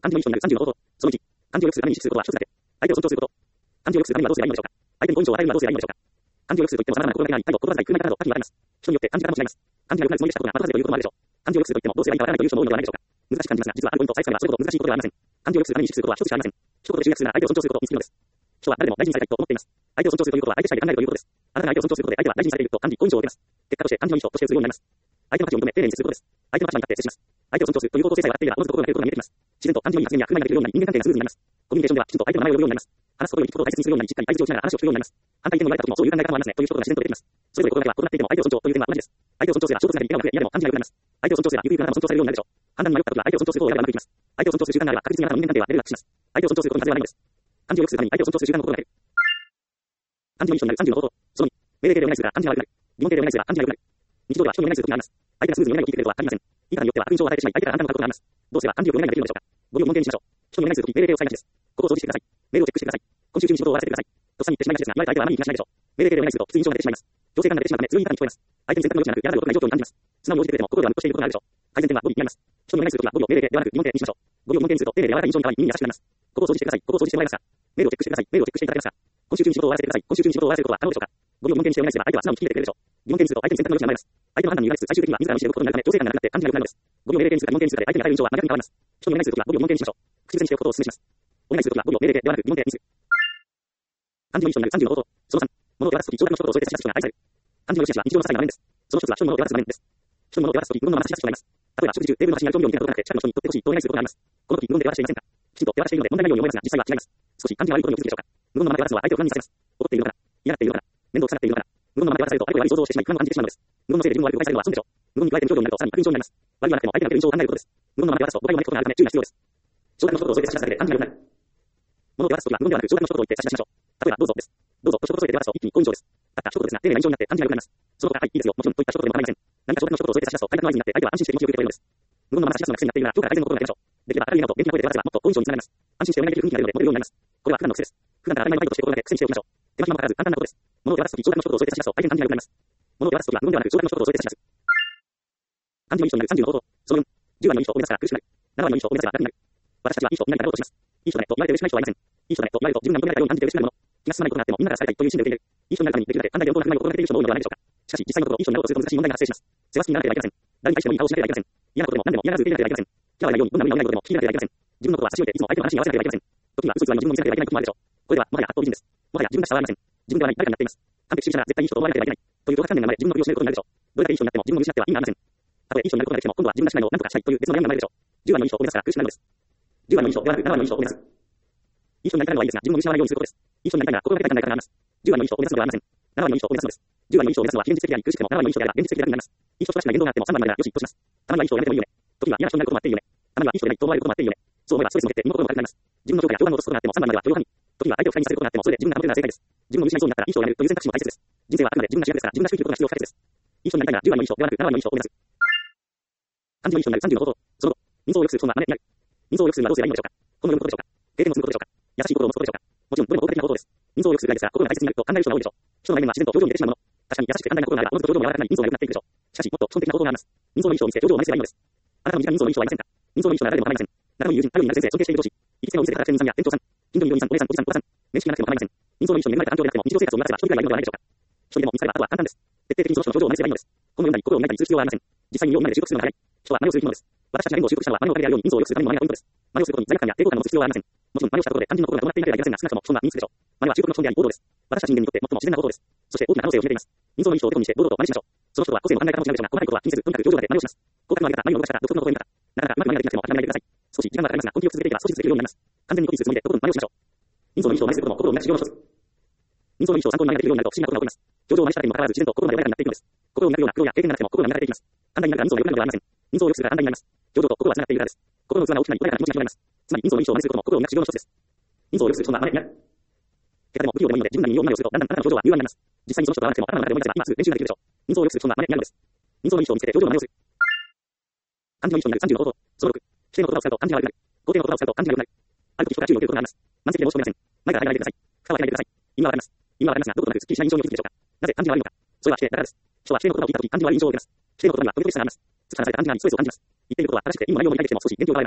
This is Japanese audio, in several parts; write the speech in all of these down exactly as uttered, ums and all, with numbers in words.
漢字の印象になるさんじゅうの方法。そのいち、漢字を良くするために意識することは一つだけ。相手を尊重すること。漢字を良くするためにはどうすればいいのでしょうか。相手に好印象を与えるにはどうすればいいのでしょうか。漢字を良くするといっても様々な心がけがない、態度、言葉遣い、空気感など多岐に分かれます。人によって漢字が違います。漢字が良くなるつもりでしたことが後外れということもあるでしょう。漢字を良くするといってもどうすればいいかわからないという人も多いのではないでしょうか。難しく感じますが、実はあるポイントを押さえつければそれほど難しいことではありません。漢字を良くするために意識することは一つしかありません。一言で集約するなら相手を尊重することに尽きるのです。人は誰でも大事にされたいと思っています。相手を尊重するということは相手次第で考えるということです。あなたが相手を尊重することで相手は大事にされていると漢字好印象を受けます。結果として漢字の印象として映るようになります。相手の価値を認め丁寧に接することです。相手の立場に立って接します。相手を尊重するという方向性さえ分かっていればおのずと心がけることが見えてきます。自然と漢字のいい発言や不満ができるようになり人間関係がスムーズになります。コミュニケーションではきちんと相手の名前を呼ぶようになります。話すことより聞くことを大切にするようになり、しっかり相槌をしながら話を聞くようになります。反対意見を言われた時もそういう考え方もありますねという一言が自然と出てきます。それぞれ心がけは異なっていても相手を尊重という点は同じです。相手を尊重すれば衝突ができ、笑顔が増え、嫌でも感じが良くなります。相手を尊重すればゆくゆくあなたも尊重されるようになるでしょう。判断に迷った時は相手を尊重する方を選べばうまくいきます。相手を尊重する習慣があれば確実にあなたの人間関係はレベルアップします。相手を尊重することに外れはないのです。漢字を良くするために相手を尊重する習慣を心がける。漢字の印象になるさんじゅうの方法。そのに、命令形でお願いするが漢字が悪くなる。疑問形でお願いするが漢字が良くなる。日常では人にお願いする時があります。相手がスムーズにお願いを聞いてくれるとは限りません。いかによっては悪印象を与えてしまい、相手から判断を買うことがあります。どうすれば漢字よくお願いができるのでしょうか。語尾を門形にしましょう。人にお願いするとき命令形を使いがちです。ここを掃除してください。メールをチェックしてください。今週中に仕事を終わらせてください。とっさに言ってしまいがちですが、言われた相手はあまりに気がしないでしょう。命令形でお願いするときつい印象が出てしまいます。強制感が出てしまうため強い言い方に聞こえます。相手に選択の余地がなく、やらざるを得ない状況に感じます。素直に応じてくれても心ではムッとしていることがあるでしょう。改善点は語尾になります。人にお願いするときは語尾を命令形ではなく疑問形にしましょう。語尾を門形にすると丁寧で柔らかい印象に変わり耳に優しくなります。ここを掃除してください。ここを掃除してもらえますか。メールをチェックしてください。メールをチェックしていただけますか。今週中に仕事を終わらせてください。今週中に仕事を終わらせることは可能でしょうか。語尾を門形にしてお願いすれば相手は素直に聞いてくれるでしょう。疑問形にすると相手に選択の余地が生まれます。相手の判断に委ねつつ最終的には自らの意思で動くことになるため調整感がなくなって感じが良くなるのです。語尾を命令形にするか疑問形にするかで相手に与える印象は真逆に変わります。人にお願いするときは語尾を門形にしましょう。口癖にしておくことをお勧めします。お願いするときは語尾を命令形ではなく疑問形にする。漢字の印象になるさんじゅうの方法。そのさん、物を手渡すとき、長尺の一言を添えて差し出す人が愛される。漢字の良し悪しは日常の些細な場面です。その一つは人に物を手渡す場面です。人に物を手渡すとき、無言のまま差し出す人がいます。例えば食事中、テーブルの端にある調味料みたいなことがなくて、近くの人に取ってほしいとお願いすることがあります。このとき無言で手渡していませんか。きちんと手渡しているので問題ないように思いますが、実際は違います。少し漢字が悪いことにお気づきでしょうか。無言のまま手渡すのは相手を不安にさせます。怒っているのかな、嫌がっているのかな、面倒くさがっているのかな。無言のまま手渡されると相手を悪い想像をしてしまい不安を感じてしまうのです。無言のせいで自分を悪く害されるのは損でしょう。無言に加えて無表情になるとさらに悪印象になります。悪いはなくても相手が受ける印象を考えることです。無言のまま手渡すと誤解を招くことがあるため注意が必要です。長尺の一言を添えて差し出すだけで漢字が良くなる。物を手渡すときは無言ではなく長尺の一言を言って差し出しましょう。例えばどうぞです。どうぞと一言添えて手渡すと一気に好印象です。たった一言ですが丁寧な印象になって漢字が良くなります。その他はいいいですよもちろんといった一言でも構いません。何か長尺の一言を添えて差し出すと快楽の合図になって相手は安心して気持ちを受け取れるのです。無言のまま差し出すのが癖になっているなら今日から改善の心がけましょう。できれば明るい笑顔と元気な声で手渡せばもっと好印象につながります。安心してお願いできる雰囲気が出るのでモテるようになります。これは普段の癖です。普段から当たり前の態度として心がけ癖にしておきましょう。手間暇もかからず簡単なことです。物を手渡すとき長尺の一言を添えて差し出すと相手に漢字が良くなります。物を手渡すときは無言ではなく長尺の一言を添えて差し出す。漢字の印象になるさんじゅうの方法。そのよん、じゅうわりの印象を目指すから苦しくなる。ななわりの印象を目指せば楽になる。私たちはいい人になりたいなろうとします。いい人だねと言われて嬉しくない人はいません。いい人だねと言われると自分が求められたように感じて嬉しくなるもの。気が進まないことがあってもみんながされたいという心で受け入れる。いい人になるためにできるだけ簡単で温厚な行為を心がけている人も多いのではないでしょうか。しかし実際のところいい人になろうとすると難しい問題が発生します。世話好きにならなければいけません。誰に対してもいい顔をしなければいけません。嫌なことでも何でも嫌がらず受け入れなければいけません。嫌われないようにどんな無理なお願い事でも聞き入れなければいけません。自分のことは差し置いていつも相手の話に合わせなければいけません。時には嘘偽りの自分を見せなければいけないこともあるでしょう。これではもはや八方美人です。もはや自分らしさはありません。自分ではない誰かになっています。完璧主義者なら絶対いい人と思われなければいけないという道徳観念が生まれ自分のふりをしめることになるでしょう。どれだけいい人になっても自分を見失っては意味がありません。たとえいい人になることができても今度は自分らしくないのを何とかしたいという別の悩みが生まれるでしょう。じゅうわりの印象を目指すから苦しくなるのです。じゅうわりの印象ではなくななわりの印象を目指す。いい人になりたいのはいいですが自分を見失わないようにすることです。いい人になりたいなら心がけたい考えからなります。じゅうわりの印象を目指すのではありません。ななわりの印象を目指すのです。じゅうわりの印象を目指すのは非現実的であり苦しくてもななわりの印象であれば現実的で楽になります。いい人としか言動があってもさんばんまでならよしとします。たまには印象をやめてもいいよね。時には嫌な人になることもあっていいよね。たまにはいい人でないと思われることもあっていいよね。そう思えばストレスも減って身の心も軽くなります。自分の評価や評判を落とすことがあってもさんばんまでは許容範囲。時には相手を不快にさせることがあってもそれで自分が保てるなら正解です。自分を見失いそうになったらいい人をやめるという選択肢も大切です。人生はあくまで自分が主役ですから自分らしく生きることが必要不可欠です。いい人になりたいならじゅうわりの印象ではなくななわりの印象を目指す。漢字の印象になるさんじゅうの方法。その後、人相を良くするそんな真似になる。人相を良くするにはどうすればいいのでしょうか。このようなことでしょうか。経験を積むことでしょうか。優しい心を持つことでしょうか。もちろんどれも効果的な方法です。人相を良くするがいいですが心が大切になると考える人が多いでしょう。人の内面は自然と表情に出てしまうもの。確かに優しくて簡単な心があればおのずと表情も柔らかくなり人相が良くなっていくでしょう。しかしもっと基本的な方法があります。人相の印象を見せ表情を真似すればいいのです。あなたの身近に人相の印象はありませんか。人相の印象なら誰でも構いません。中の友人、頼りになる先生、尊敬している上司、行きつけのお店で働く店員さんや店長さん、近所にいるお兄さん、お姉さん、おじさん、おばさん、面識がなくても構いません。人相の印象に恵まれた環境でなくても日常生活を目指せば一人ぐらいはいるのではないでしょうか。一人でも見つかればあとは簡単です。徹底的にその人の表情を真似すればいいのです。このようなに心を磨いたりする必要はありません。実際に身を見ないで習得するのが早い。人は真似をする生き物です。私たちが言語を習得したのは真似をかけであるように人相を良くするために真似がポイントです。真似をすることに罪悪感や抵抗感を持つ必要はありません。もちろん真似をしたことで肝心の心が止まっていなければいけませんが少なくとも基本が身につくでしょう。真似は習得の基本であり行動です。私たち人間にとって最も自然な行動です。そして大きな可能性を秘めています。人相の印象をてこにして堂々と真似しましょう。その人は個性の考え方も違うでしょうが、細かいことは気にせず、とにかく表情だけ真似をします。口角の上げ方、眉を伸ばしたら独特の声を見方。なかなかうまく真似ができなくても諦めないでください。少し時間はかかりますが、根気を続けていけば少しずつできるようになります。完全にコピーするつもりでとことん真似をしましょう。人相の印象を真似することも心を磨く修行の一つ。人相の印象を参考に真似ができるようになると不思議なことが起こります。表情を真似しただけにもかかわらず自然と心まで柔らかになっていくのです。心を磨くような苦労や経験がなくても心が磨かれていきます。簡単になるから人相が良くなるのではありません。人相を良くするから簡単になります。表情と心が大きくなり穏やかな気持ちになります。つまり人相の印象を真似することも心を磨く修行の一つです。人相を良くするそんな真似になる。結果でも不器用でもいいので自分なりに身を真似をするとだんだんあなたの表情は柔軟になります。実際にその人と会わなくても頭の中で思い出せば今すぐ練習ができるでしょう。人相を良くするそんな真似になるのです。人相の印象を見つけて表情の真似をする。漢字の印象になるさんじゅうの方法。そのろく、否定の言葉を使うと漢字が悪くなる。肯定の言葉を使うと漢字が良くなる。ある時人から注意を受けることがあります。満席で申し訳ありません。前から入らないでください。蓋を開けないでください。意味はわかります。意味はわかりますが、どことなくすっきりしない印象に気づくでしょうか。なぜ漢字が悪いのか。それは否定だからです。人は否定の言葉を聞いた時漢字が悪い印象を受けます。否定の言葉にはトゲトゲしさがあります。突き放された漢字がに強いそう感じます。言っていることは正しくて意味も内容も理解できても少し元気を奪われます。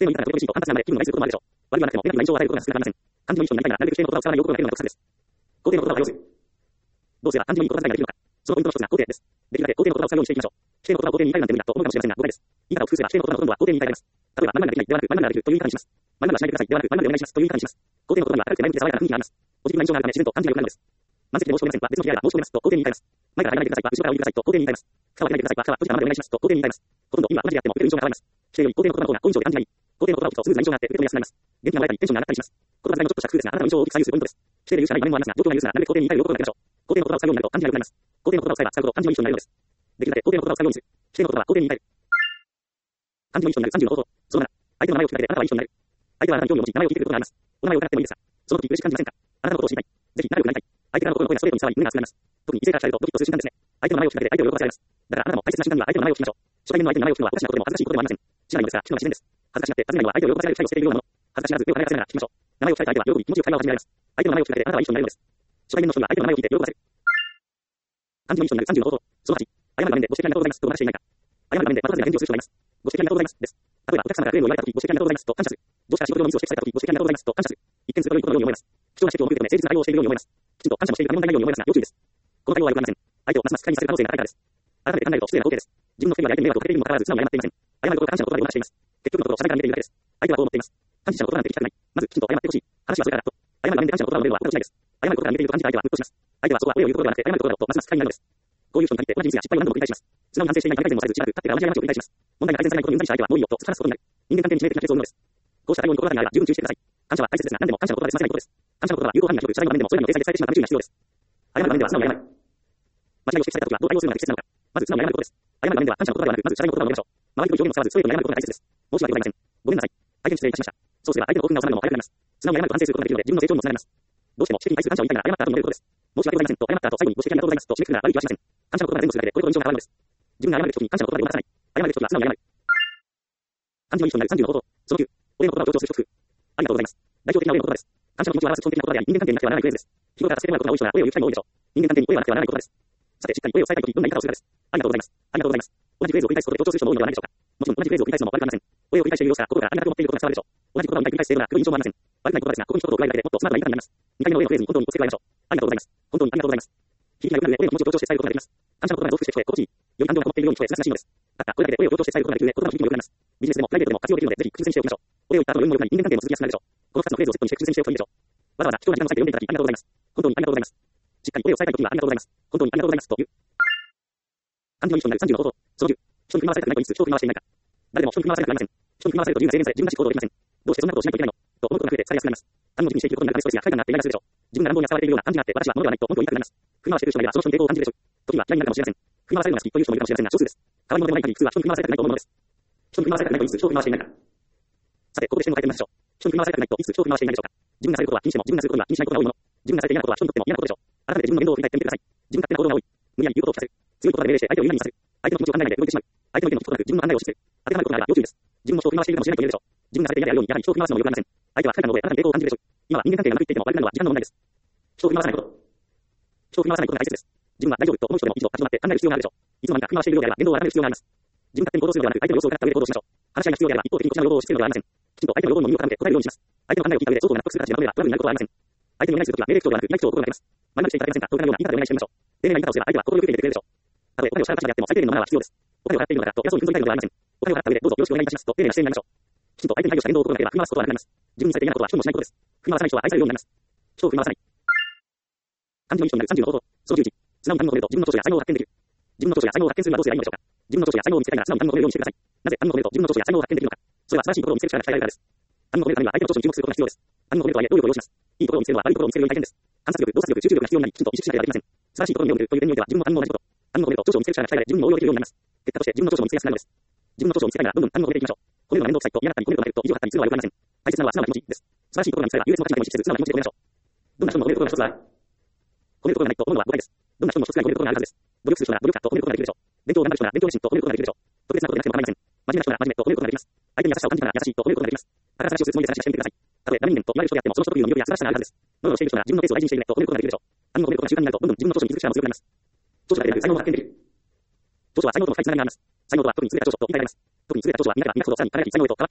性のインターなどとファンタジーなので気分がないすることもあるでしょう。悪いはなくても、選ぶには印象を与えることが少なくなりません。漢字の印象になりたいなら、なるべく否定の言葉を使わないよう心がけるのが特徴です。肯定の言葉は要する。どうすれば漢字のいい言葉遣いができるのか。そのポイントの一つが肯定です。できるだけ肯定の言葉を使うようにしていきましょう。否定の言葉を肯定に言い換えるなんて無理だと思うかもしれませんが、誤解です。言い方を工夫すれば否定の言葉のほとんどは肯定に言い換えられます。例えば、〇〇ができないではなく、〇〇ができるという言い方にします。〇〇はしないでくださいではなく、〇〇でお願いしますという言い方にします。肯定の言葉には明るくて前向きで爽やかな雰囲気があります。ポジティブな印象があるため自然と漢字が良くなるのです。満席で申し込めませんは別の機会は申し込めますと肯定に言い換えます。前から入らないでくださいは後ろから降りてくださいと肯定に言い換えます。負荷は入れないでくださいは負荷は閉じたままでお願いしますと肯定に言い換えます。ほとんど意味は同じであっても受ける印象が変わります。否定より肯定の言葉の方が好印象で感じがいい。肯定の言葉を聞くとスムーズな印象があって受け止めやすくなります。元気が湧いたりテンションが上がったりします。言葉遣いのちょっとした工夫ですがあなたの印象を大きく左右するポイントです。否定で言うしかない場面もありますが、状況が許すならなるべく肯定に言い換えるよう心がけましょう。肯定の言葉を使うようになると感じが良くなります。肯定の言葉を使えば使うほど感じのいい人になるのです。できるだけ肯定の言葉を使うようにする。否定の言葉は肯定に言い換える。感じのいい人になるさんじゅうの方法。そのなな、相手の名前を聞くだけであなたはいい人になる。相手はあなたに興味を持ち名前を聞いてくることがあります。お名前を伺ってもいいですが、その時嬉しく感じませんか。あなたのことを知りたい。ぜひ仲良くなりたい。相手からの声がストレートに伝わり胸が熱くなります。特に異性から聞かれるとドキッとする瞬間ですね。相手の名前を聞くだけで相手を喜ばせられます。だからあなたも大切な瞬間には相手の名前を聞きましょう。初対面の相手の名前を聞くのはおかしなことでも恥ずかしいことでもありません。しないのですが、聞くのが自然です。恥ずかしがって尋ねるのは相手を喜ばせられる期待を捨てているようなもの。恥ずかしがらず手を離れさせながら聞きましょう。名前を聞かれた相手は喜び気持ちよく会話を始められます。相手の名前を聞くだけであなたはいい人になるのです。初対面の人には相手の名前を聞いて喜ばせる。漢字のいい人になるさんじゅうの方法。そのはち、謝る場面でご指摘ありがとうございますとお話していないか。謝る場面で待たずに返事をする人がいます。ご指摘ありがとうございますです。例えばお客様からクレームを言われたとき、ご指摘ありがとうございますと感謝する。上司から仕事上のミスを指摘されたとき、ご指摘ありがとうございますと感謝する。一見すると良いことのように思います。貴重な指摘を送るため誠実な対応をしているように思います。きちんと感謝もしているため問題ないように思いますが、要注意です。この対応は良くありません。相手をますます不快にさせる可能性が高いからです。改めて考えると失礼な光景です。自分の不便は相手に迷惑をかけているにもかかわらず素直に謝っていません。謝ることが感謝の言葉でお話しています。結局のところ社内から見ているだけです。相手はこう思っています。感謝の言葉なんて聞きたくない。まずきちんと謝ってほしい。話はそれからと。謝る場面で感謝の言葉を述べるのはおかしいです。謝ることが似ていると感じた相手はムッとします。相手はそこはお礼を言うことではなくて謝ることだろうとますます不快になるのです。こういう人に限って同じミスや失敗を何度も繰り返します。素直に反省していないと改善もされずしばらく経ってから同じ過ちを繰り返します。問題が改善されないことにうんざりした相手はもういいよと突き放すことになる。人間関係に致命的な欠損を生むのです。こうした対応に心当たりがあれば十分注意してください。感謝は大切ですが何でも感謝の言葉で済ませないことです。感謝の言葉は有効範囲が広く社内の場面でもそれらの訂正で伝えてしまうため注意が必要です。謝る場面では素直に謝る。間違いを指摘されたときはどう対応するのが適切なのか。まず素直に謝ることです。謝る場面では感謝の言葉ではなく、まず謝罪の言葉を述べましょう。周りとの表現を使わずストレートに謝ることが大切です。申し訳ございません。ごめんなさい。大変失礼いたしました。そうすれば相手の興奮が収まるのも早くなります。素直に謝ると反省することができるので自分の成長にもつながります。どうしても指摘に対する感謝を言いたいなら謝った後に述べることです。申し訳ございませんと謝った後最後にご指摘ありがとうございますと締めくくるなら悪い気はしません。感謝の言葉が前後するだけでこれほど印象が変わるのです。自分が謝るべき時に感謝の言葉でごまかさない。謝るべき時は素直に謝る。感じのいい人になるさんじゅうの方法。そのきゅう、お礼の言葉を強調する一工夫。ありがとうございます。代表的なお礼の言葉です。感謝の気持ちを表す基本的な言葉であり、人間関係になくてはならないフレーズです。日頃から助けてもらうことが多い人はお礼を言う機会も多いでしょう。人間関係にお礼はなくてはならない言葉です。さて、しっかりお礼を伝えたいとき、どんな言い方をするかです。ありがとうございます。ありがとうございます。同じフレーズを繰り返すことで強調する人も多いのではないでしょうか。もちろん同じフレーズを繰り返すのも悪くありません。お礼を繰り返している様子から心がありがたく思っていることが伝わるでしょう。同じ言葉をにかい繰り返しているような黒い印象もありません。悪くない言葉ですが、ここに一言を加えるだけでもっとスマートな言い方になります。にかいめのお礼のフレーズに本当に気をつけて加えましょう。ありがとうございます。本当にありがとうございます。響きが良くなる上でお礼の気持ちを強調して伝えることができます。感謝の言葉が増幅して聞こえ心地いい。より感情がこもっているように聞こえ優しいのです。ただ、これだけでお礼を強調して伝えることができる上、言葉の響きも良くなります。ビジネスでもプライベートでも活用できるので、ぜひ工夫しておきましょう。お礼を言った後よりも良くなり、人間関係も続きやすくなるでしょう。このふたつのフレーズをセットにして工夫しておくといいでしょう。わざわざ貴重な時間を割いて読んでいただきありがとうございます。本当にありがとうございます。しっかりお礼を伝えたいときはありがとうございます。本当にありがとうございますという。感じのいい人になるさんじゅうの方法。そのきゅう、人に振り回されたくないと言いつつ人を振り回していないか。誰でも人に振り回されたくありません。人に振り回されると自由な制限され自分らしい行動ができません。どうしてそんなことをしないといけないのと思うことが増えてされやすくなります。他人を軸にしていくことになるためストレスや負荷になっていないがするでしょう。自分が乱暴に扱われているような感じがあって私は物ではないと文句を言いたくなります。振り回している人がいればその人に抵抗を感じるでしょう。時には嫌いになるかもしれません。振り回されるのが好きという人もいるかもしれませんが少数です。変わり者でもない限り普通は人に振り回されたくないと思うのです。人に振り回されたくないと言いつつ人を振り回していないか。さて、ここで視点を変えてみましょう。人に振り回されたくないと言いつつ人を振り回していないでしょうか。自分がされることは気にしても自分がすることには気にしないことが多いもの。自分がされて嫌なことは人にとっても嫌なことでしょう。改めて自分の面倒を振り返ってみてください。自分勝手な行動が多い。無理やり言うことを聞かせる。強い言葉で命令して相手を言いなりにさせる。相手の気持ちを考えないで動いてしまう。相手の意見を聞くことなく自分の考えを押し付ける。当てはまることがあれば要注意です。自分も人を振り回しているかもしれないと言えるでしょう。自分がされて嫌であるようにやはり人を振り回すのも良くありません。相手は不快なのであなたに抵抗を感じるでしょう。今は人間関係がうまくいっていても悪くなるのは時間の問題です。人を振り回さないこと。人を振り回さないことが大切です。自分は大丈夫と思う人でも一度立ち止まって考える必要があるでしょう。いつの間にか振り回しているようであれば言動を改める必要があります。自分勝手に行動するのではなく相手の様子を伺った上で行動しましょう。話し合いが必要であれば一方的にこちらの要望を押し付けるのではありません。きちんと相手の要望に耳を傾けて答えるようにします。相手の考えを聞いた上で相当納得する形で守ればトラブルになることはありません。相手にお願いするときは命令口調ではなく意内口調を心がけます。前々していただけませんかといったような言い方でお願いしてみましょう。丁寧な言い方をすれば相手は心よく受け入れてくれるでしょう。たとえお金を支払う立場であっても最低限のマナーは必要です。お金を払っているのだからと偉そうに踏んづいたいのではありません。お金を払った上でどうぞよろしくお願いいたしますと丁寧な姿勢になりましょう。きちんと相手に配慮した言動を心がければ振り回すことはなくなります。自分にされて嫌なことは人にもしないことです。振り回さない人は愛されるようになります。人を振り回さない。感じのいい人になるさんじゅうの方法。そのじゅういち、素直に他人の褒めると自分の長所や才能を発見できる。自分の長所や才能を発見するにはどうすればいいのでしょうか。自分の長所や才能を見つけたいなら素直に他人の褒めるようにしてください。なぜ他人の褒めると自分の長所や才能を発見できるのか。それは素晴らしいところを見せる力が鍛えられるからです。他人の褒めるためには相手の長所に注目することが必要です。他人の褒めるとはいえ労力を要します。いいところを見せるのは悪いところを見せるより大変です。観察力、洞察力、集中力が必要になり、きちんと意識しなければできません。素晴らしいところを見るという点においては自分も他人も同じこと。他人の褒めると長所を見せる力が鍛えられ自分にも応用できるようになります。結果として自分の長所を見つけやすくなるのです。自分の長所を見つけたいならどんどん他人の褒めていきましょう。褒めるのが面倒くさいと嫌だったり褒めるのが減ると意地を張ったりするのは良くありません。大切なのは素直な気持ちです。素晴らしいところが見つかれば優越も価値も意識せず素直な気持ちで褒めましょう。どんな人も褒めることが一つはある。褒めることがないと思うのは誤解です。どんな人も一つくらい褒めることがあるはずです。努力する人なら努力家と褒めることができるでしょう。勉強を頑張る人なら勉強熱心と褒めることができるでしょう。特別なことでなくても構いません。真面目な人なら真面目と褒めることができます。相手に優しさを感じながら優しいと褒めることができます。だから話をするつもりで話をしてみてください。たとえダメ人間と言われる人であってもその人特有の魅力や素晴らしさがあるはずです。ノロノロしている人なら自分のペースを大事にしているねと褒めることができるでしょう。他人の褒めることが習慣になるとどんどん自分の長所に気づく力も強くなります。長所だけでなく才能も発見できる。長所は才能との深いつながりがあります。才能とは特に優れた長所と言い換えられます。特に優れた長所は磨けば磨くほどさらに輝き才能へと変わっていきます。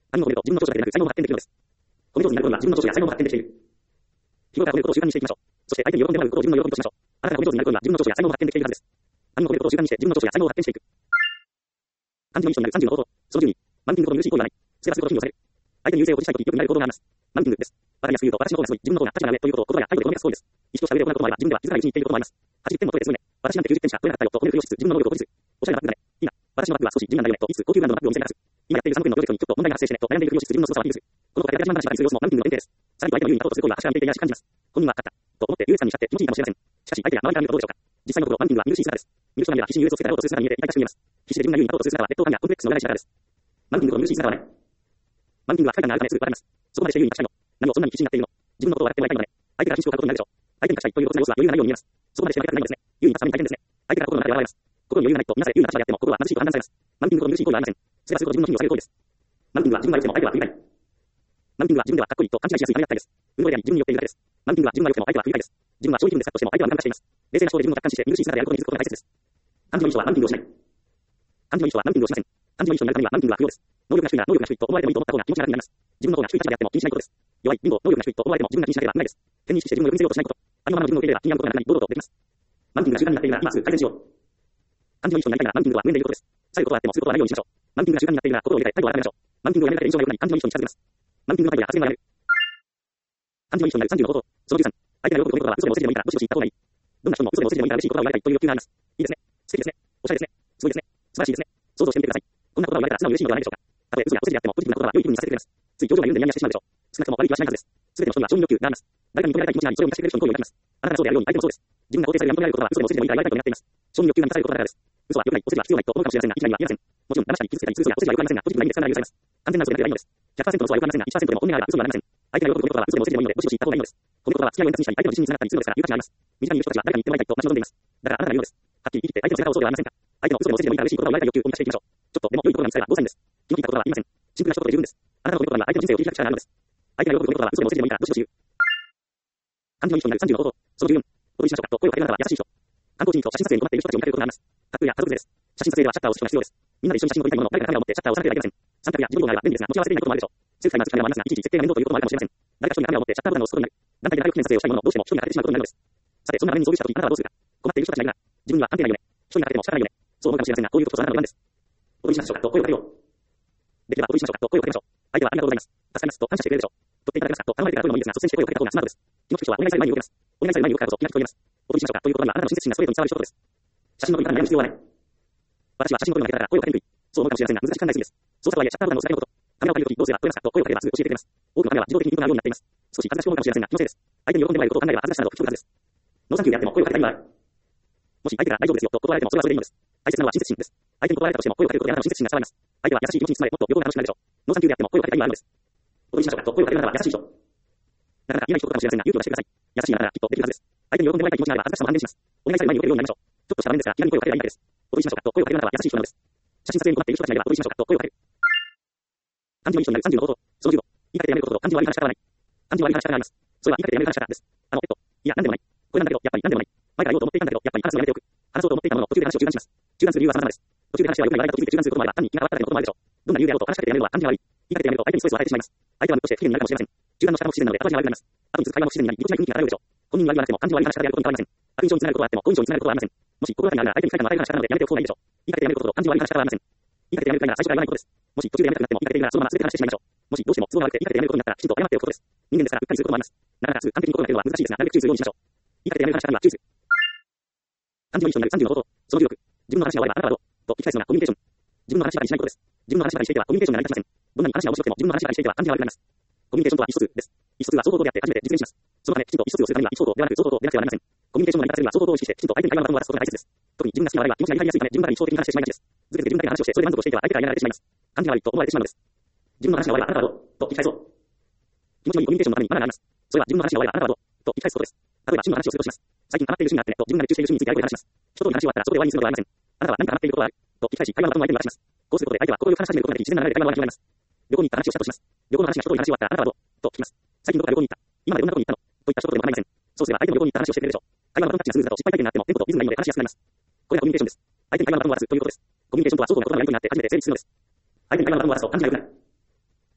兄を褒めると自分の長所だけでなく才能も発展できるのです。褒め上手になることには自分の長所や才能も発展できている。日頃から褒めることを習慣にしていきましょう。そして相手に喜んでもらうことを自分の喜びとしましょう。あなたが褒め上手になることには自分の長所や才能も発展できているはずです。兄を褒めることを習慣にして自分の長所や才能を発展していく。漢字の一緒になるさんじゅうの方法。そのじゅうに、マウンティングという進行を言わない。すればすることに寄せる。相手に優勢を保持したいときよく言われる行動があります。マウンティングです。わかりやすく言うと、私の方がすごい、自分の方が立場が上ということを言葉や態度で表す行為です。意識とした上で行うこともあれば、自分では気づかないうちに言っていることもあります。はちじゅってんも取れてすごいね。私なんてきゅうじゅってんしか取れなかったよと褒めるふりをしつつ、自分の能力を保持する。おしゃれなバッグだね。いいな。私のバッグは少し地味なんだよねと言いつつ、高級ブランドのバッグを見せるはず。今やっているさんこくんのプロジェクトにちょっと問題が発生してねと悩んでいるふりをしつつ、自分の凄さをアピールする。このことが私の話をする様子もマウンティングの典型です。さらに相手の優位に立とうとする行為は私は見ていていやらしく感じます。本人は勝ったと思って優越感に浸って気持ちいいかもしれません。しかし相手や周りから見るとどうでしょうか。実際のところマウンティングは見苦しい姿です。見る人が見れば必死に優越をつけたろうとする姿に見えて痛々しく見えます。必死で自分が優位に立とうとする姿は劣等感やコンプレックスの裏返し方です。マウンティングと見苦しい姿はね。マウンティングは不快感があるためすぐバレます。そこまでして優位に立ちたいの。何をそんなに必死になっているの。自分のことを笑ってもらいたいのね。相手が必死を買うことになるでしょう。相手に勝ちたいということの様子は余裕がないように見えます。そこまでして負けたくないのですね。優位に立つために大変ですね。相手が心の中で笑われます。心に余裕がないとみなされ優位な立場であっても心は貧しいと判断されます。マウンティングと見苦しい行為はありません。それはすると自分の信を下げる行為です。マウンティングは自分が良くても相手は振りたい。マウンティングは自分ではかっこいいと勘違いしやすいためやったいです。運動であり自分によっているだけです。マウンティングは自分が良くても相手は振りたいです。自分は勝利気分ですとしても相手は無感化しています。冷静な思考で自分を客観視して見苦しい姿でやることに気づくことが大切です。漢字のいい人はマウンティングをしない。漢字のいい人はマウンティングをしません。漢字のいい人になるためにはマウンティングは不要です。能力が低いなら能力が低いと思われてもいいと思った方が気持ちが楽になります。自分の方が低い立場であっても気にしないことです。弱い、貧乏、能力が低いと思われても自分が気にしなければならないです。変に意識して自分をよく見せようとしないこと。ありのままの自分を受け入れれば気になることがなくなり堂々とできます。マウンティングが習慣になっているなら今すぐ改善しよう。漢字のいい人になりたいならマウンティングは無縁でいることです。されることはあってもすることはないようにしましょう。マウンティングが習慣になっているなら心を入れ替え態度を改めましょう。マウンティングをやめるだけで印象が良くなり漢字のいい人に近づけます。マウンティングの態度や発言はやめる。漢字のいい人になるさんじゅうの方法。そのじゅうさん、相手が喜ぶことは嘘でも筋でもいいからどしどし言った方がいい。どんな人も嘘でも筋でもいいから嬉しい言葉を言われたいという欲求があります。いいですね。素敵ですね。おしゃれですね。すごいですね。素晴らしいですね。想像してみてください。こんな言葉を言われたら素直に嬉しいのではないでしょうか。たとえ嘘やお世辞であってもポジティブな言葉は良い気分にさせてくれます。つい表情が緩んでニヤニヤしてしまうでしょう。少なくとも悪い気はしないはずです。すべての人には承認欲求があります。誰かに認められたい気持ちがあり、それを満たしてくれる人に好意を抱きます。あなたがそうであるように相手もそうです。自分が肯定されるや認められることは嘘でも筋でもいいからやりたいと願っています。承認欲求が満たされることだからです。嘘は良くない、お世辞は必要ないと思うかもしれませんが、いきなりは言えません。もちろん、騙したり傷つけたりする嘘やお世辞は良くありませんが、ポジティブな意味で使うなら許されます。完全な嘘でなければいいのです。ひゃくパーセント の嘘は良くありませんが、いちパーセント でも本音があれば嘘にはなりません。相手が喜ぶことは嘘でも筋でもいいので、どしどし言った方がいいのです。この言葉は付き合いを円滑にしたり、相手の自信につながったりするのですから、有価値があります。身近にいる人たちは誰かに言ってもらいたいと待ち望んでいます。だからあなたが言うのです。はっきり言い切って相手の背中を押そうではありませんか。相手の嘘でも筋でもいいから嬉しい言葉を言われたい欲求を満たしていきましょう。ちょっとでも良い言葉が見つかればごさいです。気の利いた言葉は言いません。シンプルな一言で十分です。あなたの言葉には相手の人生を切り開く力があるのです。相手が喜ぶ言葉は嘘でも筋でもいいからどしどし言う。漢字のいい人になるさんじゅうの方法。そのじゅうよん、お取りしましょうかと声をかけるあなたは優しい人。観光地にと写真撮影に困っている人たちを見かけることがあります。タップや家族連れです。写真撮影ではシャッターを押す人が必要です。みんなで一緒に写真を撮りたいものの誰かがカメラを持ってシャッターを押さなければいけません。三脚や自分のがあれば便利ですが持ち合わせていないこともあるでしょう。政府が今作るカメラもありますが、いちいち設定が面倒ということもあるかもしれません。誰か一人がカメラを持ってシャッターボタンを押すことになる。団体で仲良く記念撮影をしたいもののどうしても一人が欠けてしまうことになるのです。さて、そんな場面に遭遇したときあなたはどうするか。困っている人たちがいるな。自分には安定ないよね。一人が欠けても仕方ないよね。そう思うかもしれませんが、こういうことこそあなたの出番です。お取りしましょうかと声をかけよう。できればお取りしましょうかと声をかけましょう。相手はありがとうございます。助かりますと感謝してくれるでしょう。取っていただけますかと頼まれてから取るのもいいですが、率先して声をかけた方がスマートです。気の利く人はお願いされる前に動けます。お願いされる前に動くからこそ気が聞こえます。お取りしましょうかということはあなたの親切心がストレートに伝わる一言です。写真の撮り方に悩む必要はない。私は写真の撮り方が声をかけにくい。そう思うかもしれませんが、難しく考えすぎです。そうした場合はシャッターボタンの押し方のこと。カメラを借りるときどうすれば撮れますかと声をかければすぐ教えてくれます。多くのカメラは自動的にいいことがあるようになっています。少し恥ずかしく思うかもしれませんが、気のせいです。相手に喜んでもらえることを考えれば恥ずかしさなど吹き飛ぶはずです。ノーサンキューであっても声をかけた意味はある。もし相手が大丈夫ですよと断られてもそれはそれでいいのです。大切なのは親切心です。相手に断られたとしても声をかけることであなたの親切心が伝わります。相手は優しい気持ちに包まれもっと両方が楽しくなるでしょう。ノーサンキューであっても声をかけた意味はあるのです。お取りしましょうかと声をかけるあなたは優しい人。なかなか言えない人かもしれませんが、勇気を出してください。優しいあなたならきっとできるはずです。相手に喜んでもらいたい気持ちがあれば恥ずかしさも半減します。お願いされる前に動けるようになりましょう。ちょっとした場面ですが、気軽に声をかければいいだけです。お取りしましょうかと声をかけるあなたは優しい人なのです。写真撮影に困っている人たちがいればお取りしましょうかと声をかける。漢字のいい人になるさんじゅうの方法。そのじゅうご、言いかけてやめることと漢字の悪い話し方はない。漢字の悪い話し方があります。それは言いかけてやめる話し方です。あの、えっと、いや、なんでもない。これなんだけど、やっぱりなんでもない。前から言おうと思っていたんだけど、やっぱり話すのやめておく。話そうと思っていたものの途中で話を中断します。中断する理由は様々です。途中で話は良くない話だと気づいて中断することもあれば、単に気が変わっただけのこともあるでしょう。どんな理由であろうと話しかけてやめるのは漢字が悪い。言いかけてやめると相手にストレスを与えてしまいます。相手は無として不機嫌になるかもしれません。中断の仕方も不自然なので後味が悪くなります。後に続く会話も不自然になり、ぎこちない雰囲気が漂うでしょう。本人に悪い話でも漢字の悪い話し方であることに変わりません。悪印象につながることはあっても好印象につながることはありません。もし心当たりがあるなら相手に不快感の与える話し方なのでやめておく方がいいでしょう。言いかけてやめることと漢字の悪い話し方はありません。言いかけてやめるくらいなら最初から言わないことです。もし途中でやめたくなっても言いかけているならそのまま続けて話してしまいましょう。もしどうしても都合が悪くて言いかけてやめることになったらきちんと謝っておくことです。人間ですからうっかりすることもあります。なかなかすぐ完璧に心がけるのは難しいですが、なるべく注意するようにしましょう。言いかけてやめる話し方には注意する。漢字のいい人になるさんじゅうの方法。そのじゅうろく、自分の話が終わればあなたはどうと聞き返すのがコミュニケーション。自分の話し方にしないことです。自分の話し方にしていてはコミュニケーションが成り立ちません。どんなに話が面白くても自分の話し方にしていては漢字が悪くなります。コミュニケーションとは意思疎通です。意思疎通は双方向であって初めて実現します。そのためきちんと意思疎通をするためには一方向ではなく双方向でなくてはなりません。コミュニケーションの成り立たせるには双方向を意識してきちんと相手に会話の場を渡すことが大切です。特に自分が好きな話は気持ちが入りやすいため自分から一方的に話してしまいがちです。ずけて自分だけの話をしてそれで満足をしていては相手から嫌がられてしまいます。漢字が悪いと思われてしまうのです。自分の話が終わればあなたはどうと聞き返そう。気持ちのいいコミュニケーションのためにマナーがあります。それは自分の話が終わればあなたはどうと聞き返すことです。例えば趣味の話をするとします。最近ハマっている趣味があってねと自分が熱中している趣味についてあれこれ話します。一通り話終わったらそこで終わりにするのではありません。あなたは何かハマっていることはあると聞き返し会話のバトンを相手に渡します。こうすることで相手は心よく話し始めることができ自然な流れで会話が始まります。旅行に行った話をしたとします。旅行の話が一通り話し終わったらあなたはどうと聞きます。最近どこか旅行に行った。今までどんなとこに行ったのといった一言でも構いません。そうすれば相手も旅行に行った話をしてくれるでしょう。会話のバトンタッチがスムーズだと失敗体験があってもテンポとリズムがいいので話しやすくなります。これがコミュニケーションです。相手に会話のバトンを渡すということです。コミュニケーションとは双方の言葉のやり取りになって初めて成立するのです。相手に会話のバトンを渡すと感じが良くなる。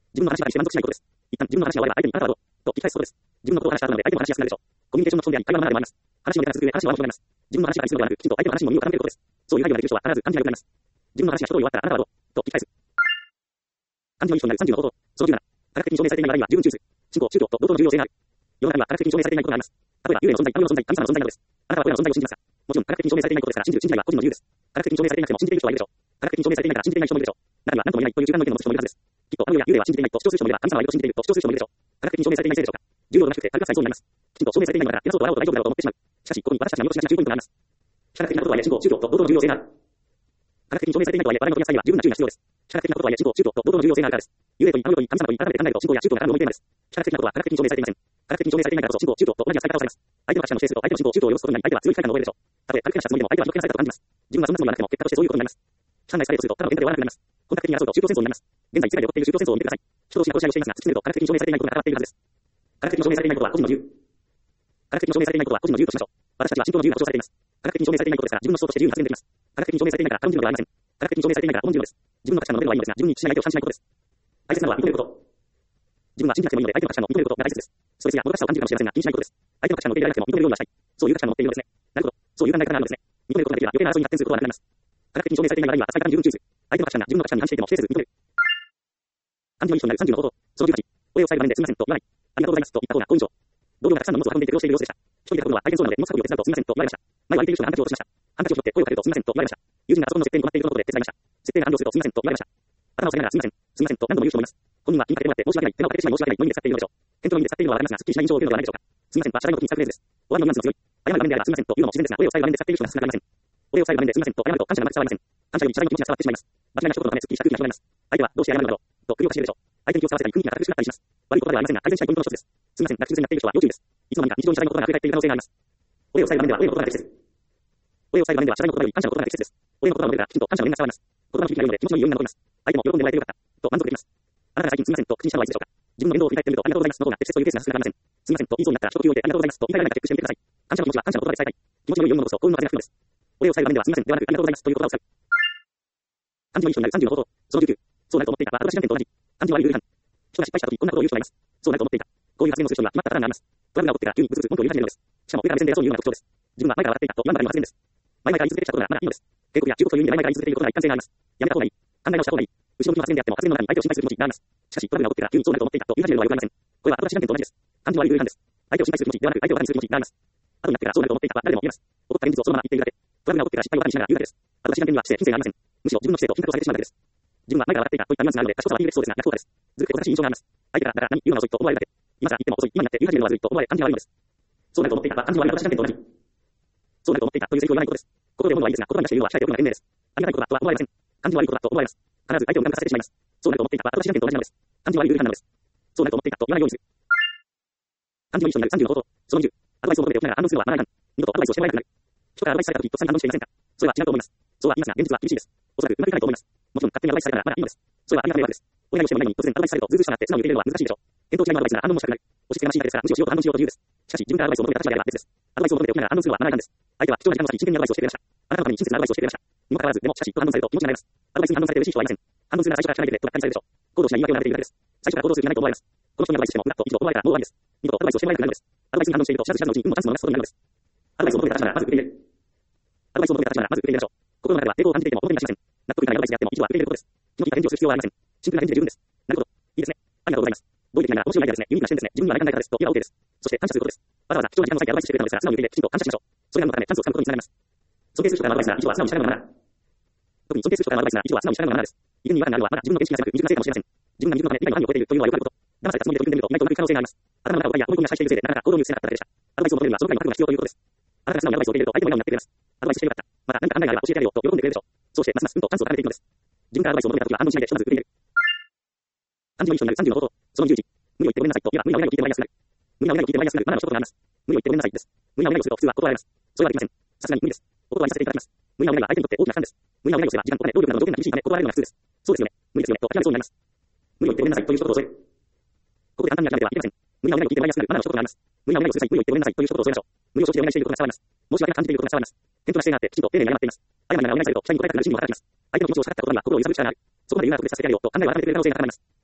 して満足しないことです。一旦自分の話が終われば相手にあなたはどうと聞き返すことです。自分のことを話した後なので相手も話しやすくなるでしょう。コミュニケーションの基本であり会話のマナーでもあります。話のネタが続く上話は面白くなります。自分の話がありすぎるのではなく、きちんと相手の話にも耳を傾けることです。そういう配慮ができる人は必ず感じが良くなります。自分の話が一通り終わったらあなたはどうと聞き返す。漢字の一緒になるさんじゅうの方法。そのじゅうなな。科学的に証明されていない場合には十分注意する。信仰、宗教と同等の重要性がある。世の中には科学的に証明されていないことがあります。例えば、幽霊の存在、神の存在、神様の存在などです。あなたはこれらの存在を信じますか？もちろん科学的に証明されていないことですから、信じる、信じないは個人の自由です。科学的に証明されていなくても信じている人はいるでしょう。科学的に証明されていないから信じていない人もいるでしょう。中には何とも言えないという集団の意見を持つ人もいるはずです。きっと、あの世や幽霊は信じていないと主張する人もいれば、神様はいると信じていると主張する人もいるでしょう。科学的に証明されていないせいでしょうか。重要でなくて、軽くさえそうになります。きちんと証明されていないのだから、偉そうと笑おうと大丈夫だろうと思ってしまう。しかし、ここに私たちが見落としがちな重要ポイントがあります。社会的なこととはいえ、信仰、宗教と同等の重要性がある。科学的に証明されていないとはいえ、我々の取り扱いには十分な注意が必要です。社会的なこととはいえ、信仰、宗教と同等の重要性があるからです。幽霊といい、神といい、神様といい、改めて考えると、信仰や宗教が何も向いていないです。社会的なことは科学的に証明されていません。科学的に証明されていないからこそ、信仰、宗教と同じ扱い方をされます。相手の価値観を否定すると、相手の信仰、宗教を汚すことになり、相手は強い快感を覚えるでしょう。たとえ軽くなしたつもりでも、相手は非常になされたと感じます。自分はそんなつもりはなくても、結果としてそういうことになります。社内されとすると、ただの現代で終わらなくなります。本格的に争うと宗教戦争になります。現在、世界で起こっている宗教戦争を見てください。人同士が殺し合いをしていますが、突き詰めると科学的に証明されていないことが関わっているはずです。科学的に証明されていないことは個人の自由。科学的に証明されていないことは個人の自由としましょう。私たちは信仰の自由が保障されています。科学的に証明されていないことですから、自分の主張として自由に発言できます。科学的に証明されていないから他人の自由ではありません。科学的に証明されていないから本人のです。自分の価値観の述べるのはいいのですが、自分に一致しない相手を感じないことです。大切なのは認めること。自分は信じなくてもいいので、相手の価値観を認めることが大切です。ストレスやもどかしさを感じるかもしれませんが、気にしないことです。相手の価値観を受け入れられなくても認めるようにはしたい。そういう価値観を持っているのですね。なるほど。そういう考え方があるのですね。認めることができれば余計な争いに発展することはなくなります。科学的に証明されていない場合には、扱い方に十分注意する。相手の価値観が自分の価値観に反していても否定せず認める。漢字の一緒になるさんじゅうの方法。そのじゅうはち。お礼を伝える場面ですみませんと言わない。ありがとうございますと言った方が好印象。同僚がたくさんの荷物を運んでいて苦労している様子でした。一人で運ぶのは大変そうなので、荷物運びを手伝うとすみませんと言われました。前は空いている人がハンカチを落としました。ハンカチを拾って声をかけるとすみませんと言われました。友人がパソコンの設定に困っていることで手伝いました。設定が完了するとすみませんと言われました。頭を下げながらすみません、すみませんと何度も言う人もいます。本人は気にかけてもらって申し訳ない、手間をかけてしまい申し訳ないの意味で使っているのでしょう。検討の意味で使っているのはわかりますが、すっきりしない印象を受けるのではないでしょうか。すみませんは謝罪の時に使うフレーズです。お詫びのニュアンスの強い。謝る場面であればすみませんというのも自然ですが、お礼を伝える場面で使っている人が少なくありません。お礼を伝える場面ですみませんと謝ると感謝がなく伝わりません。感謝より謝罪の気持ちが伝わってしまいます。間違いな一言のためすっきりした空気が広がります。相手はどうして謝るのだろうと首をかしげるでしょう。相手に気を使わせたり空気が硬くしなったりします。悪いことではありませんが、改善したいポイントの一つです。すみません、泣き癖になっている人は要注意です。いつの間にか日常に謝罪のことが繰り返っている可能性があります。お礼を伝える場面ではお礼のことが適切。お礼を伝える場面では謝罪のことより感謝のことが適切です。お礼の言葉を述べたらきちんと感謝の念が伝わります。言葉の響きが良いので気持ちのいいように残ります。相手も喜んでもらえてよかったと満足できます。あなたが最近すみませんと口にしたのはいつでしょうか。自分の言動を振り返ってみるとありがとうございますの方が適切というケースが少なくありません。すみませんと言いそうになったら一言置いてありがとうございますと言い換えられないかチェックしてみてください。感謝の気持ちは感謝の言葉で伝えたい。気持ちの良いように残すと幸運の風が吹くのです。お礼を伝える場面ではすみませんではなくありがとうございますという言葉を使う。漢字の一緒になるさんじゅうの方法。そのじゅうきゅう。そうなると思っていたは後出しな点と同じ。漢字の悪いルール違反。人が失敗した時こんなことを言う人がいます。そうなると思っていた。こういう発言をする人には決まったパターンがあります。トラブルが起こってから急にブツブツ文句を言い始めるのです。しかも上から目線で偉そうに言うような特徴です。自分は前から笑っていたと言わんばかりの発言です。前々から言い続けてきたことならまだいいのです。警告や忠告という意味で前々から言い続けていることが一貫性があります。やめた方がいい。考え直した方がいい。後ろ向きの発言であっても発言の中に相手を心配する気持ちがあります。しかしトラブルが起こってから急にそうなると思っていたと言い始めるのはよくありません。これは後出しな点と同じです。漢字の悪いルール違反です。相手を心配する気持ちではなく相手をバカにする気持ちがあります。後になってからそうなると思っていたは誰でも言えます。起こった現実をそのまま言っているだけ。トラブルが起こってから失敗をバカにしながら言うだけです。後出しな点には知性、品性がありません。むしろ自分の知性と品格を下げてしまうだけです。自分は前から笑っていたといったニュアンスがあるので賢さは言いべきそうですが逆効果です。ずるくておかしい印象があります。相手からだから何言うのは遅いと思われるだけ。今さら言っても遅い、今になって言い始めるのはずるいと思われ漢字が悪いのです。そうなると思っていたは漢字の悪い後出しな点と同じ。そうなると思っていたというセリフを言わないことです。ここで思うのはいいですが、言葉に出して言うのは控えておくのが賢明です。ありがたいことだとは思われません。漢字の悪いことだと思われます。必ず相手を感化させてしまいます。そうなると思っていたは後出しな点と同じなのです。漢字の悪いルール違反なのです。そうなると思っていたと言わないようにする。漢字の一緒になるさんじゅうの方法。そのにじゅう。アドバイスを求めておきながら反論するのはマナー違反。二度とアドバイスをしてもらえなくなる。人からアドバイスされた時とっさに反論していませんか。それは違うと思います。そうは言いますが、現実は厳しいです。おそらくうまくいかないと思います。もちろん勝手にアドバイスされたらまだいいのです。それはありがたいわけです。お願いをしてもないのに突然アドバイスされるとずうずうしくなって素直に受け入れるのは難しいでしょう。検討しないのアドバイスなら反論もしたくない。押し付けがましいだけですから無視をしようと反論しようというです。しかし自分からアドバイスを求めた立場であれば別です。アドバイスを求めておきながら反論するのはマナー違反です。相手は貴重な時間を割き真剣にアドバイスをしてくれました。あなたのために親切なアドバイスをしてくれました。にもかかわらずでもしかしと反論されると気持ちになります。アドバイスに反論されて嬉しい人はいません。反論するなら最初から聞かないでくれとがっかりされるでしょう。行動しない言い訳を並べているだけです。最初から行動する気がないと思われます。この人にアドバイスしてもうなと一度思われたらもう終わりです。二度とアドバイスをしてもらえなくなるのです。アドバイスに反論していると知らず知らずのうちに運もチャンスも逃すことになるのです。アドバイスを求めた立場ならまず受け入れる。アドバイスを求めた立場ならまず受け入れましょう。心の中では抵抗を感じていても表に出しません。納得いかないアドバイスであっても一度は受け入れることです。気持ちが返事をする必要はありません。シンプルな返事で十分です。なるほど。いいですね。ありがとうございます。どういう時なら面白いアイデアですね。ユニークな視点ですね。自分にはない考え方です。と言えば OK です。そして感謝することです。わざわざ貴重な時間を割いてアドバイスしてくれたのですが、素直に受け入れ、きちんと感謝しましょう。それが何のためチャンスをつかむことにつながります。尊敬する人からのアドバイスなら以上は素直に従うのがマナー。特に尊敬する人からのアドバイスなら以上は素直に従うのがマナーです。言うに違和感があるのはまだ自分の原識が狭く未熟なせいかもしれません。自分が未熟なため理解の範囲を超えているというのはよくあること。騙されたつもりで取り組んでみると意外とうまくいく可能性があります。頭の中をや思い込みが支配しているせいでなかなか行動に移せなかっただけでした。アドバイスを求めるにはそのくらいの覚悟が必要ということです。あなたが素直にアドバイスを受け入れると相手も笑顔になってくれます。アドバイスしてよかった。また何か考えがあれば教えてやれよと喜んでくれるでしょう。そうしてますます運とチャンスを高めていくのです。自分からアドバイスを求めたときは反論しないでひとまず受け入れる。漢字の一緒になるさんじゅうの方法。そのじゅういち。無理を言ってごめんなさいと言えば無理なお願いを聞いてもらいやすくなる。無理なお願いを聞いてもらいやすくなるマナーの一言があります。無理を言ってごめんなさいです。無理なお願いをすると普通は断られます。それはできません。さすがに無理です。お断りさせていただきます。無理なお願いは相手にとって大きな負担です。無理なお願いをすれば時間、お金、労力などの条件が厳しいため断られるのが普通です。そうですよね。無理ですよねと諦めそうになります。無理を言ってごめんなさいという一言を添える。ここで簡単に諦めてはいけません。無理なお願いを聞いてもらいやすくなるマナーの一言があります。無理なお願いをする際、無理を言ってごめんなさいという一言を添えましょう。無理を承知でお願いしていることが伝わります。申し訳が感じていることが伝わります。健康な姿勢があってきちんと丁寧に謝っています。謝りながらお願いされると期待に応えたくなる心理も働きます。相手の気持ちを逆ったことには心を揺さぶる力がある。そこまで言うならここでさせてやれよと考えを改めてくれる可能性が高まります。